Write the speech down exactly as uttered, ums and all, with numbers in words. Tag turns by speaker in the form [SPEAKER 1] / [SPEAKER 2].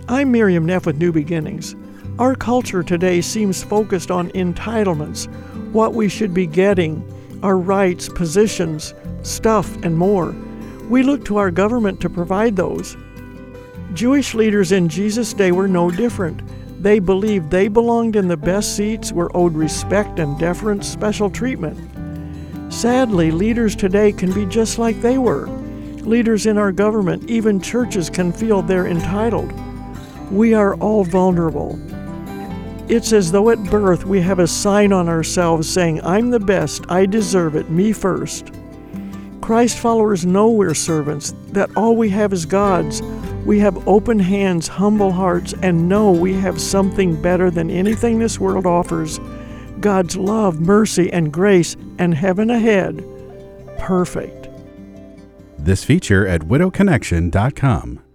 [SPEAKER 1] I'm Miriam Neff with New Beginnings. Our culture today seems focused on entitlements, what we should be getting, our rights, positions, stuff, and more. We look to our government to provide those. Jewish leaders in Jesus' day were no different. They believed they belonged in the best seats, were owed respect and deference, special treatment. Sadly, leaders today can be just like they were. Leaders in our government, even churches, can feel they're entitled. We are all vulnerable. It's as though at birth we have a sign on ourselves saying, I'm the best, I deserve it, me first. Christ followers know we're servants, that all we have is God's. We have open hands, humble hearts, and know we have something better than anything this world offers. God's love, mercy, and grace, and heaven ahead. Perfect.
[SPEAKER 2] This feature at widow connection dot com.